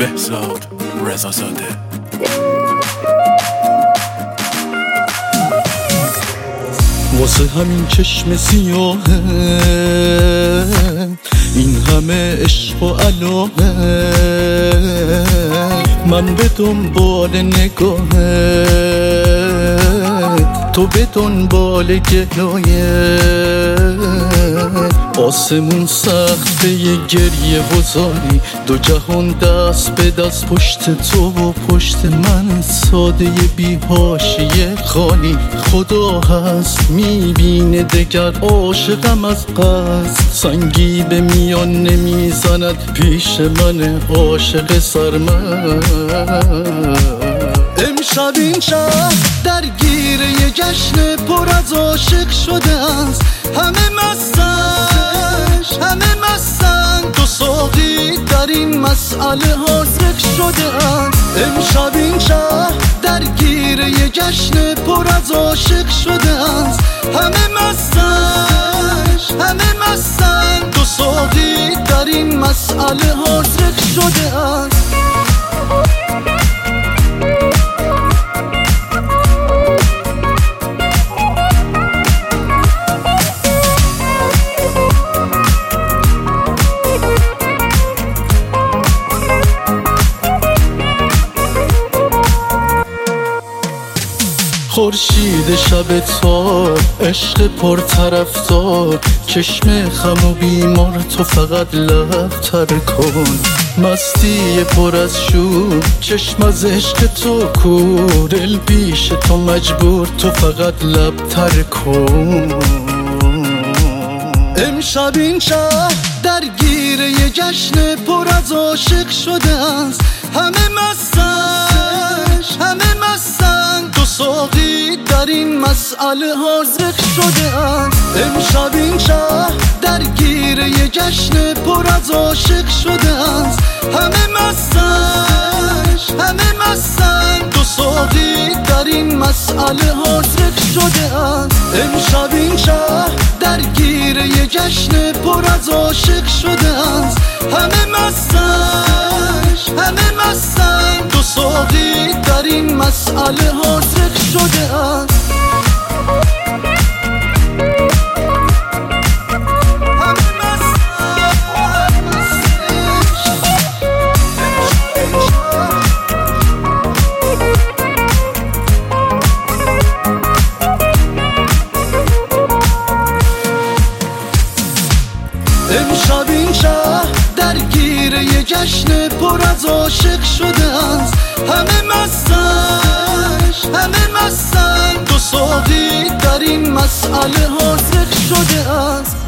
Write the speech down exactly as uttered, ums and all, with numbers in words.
بهزاد رضازاده. واسه همین چشم سیاهه، این همه عشق و علاقه، من به دنبال نگاهه، تو به دنبال گلایه. آسمون سخت به یه گریه وزاری، دو جهان دست به دست پشت تو و پشت من، ساده بی حاشیه خالی. خدا هست میبینه دگر، عاشقم از قصد، سنگی به میان نمیزند پیش من عاشق سرمست. امشب این شهر درگیر یه جشن پر از عاشق شده است، همه مستن، همه مستن، دو ساقی در این مسئله حاضر شده است. امشب این شهر درگیر یه جشن پر از عاشق شده است، همه مستن، همه مستن، دو ساقی در این مسئله حاضر شده است. خورشید شب تار، عشق پر طرفدار، چشم خم و بیمار تو فقط لب تر کن. مستی پر از شور، چشم از عشق تو کور، دل پیش تو مجبور، تو فقط لب تر کن. امشب این شهر درگیر یه جشن پر از عاشق شده است، همه مستن، همه مستن، دو ساقی در این مسئله حاضر شده است. امشب این شهر درگیر یه جشن پر از عاشق شده است، همه مستن، همه مستن، دو ساقی در این مسئله حاضر شده است. امشب این شهر درگیر یه جشن پر از عاشق شده است، همه مستن، همه مستن، دو ساقی در این مسئله حاضر شده است. امشب این شهر درگیر یه جشن پر از عاشق شده است، همه مستن، همه مستن، دو ساقی در این مسئله حاضر شده است.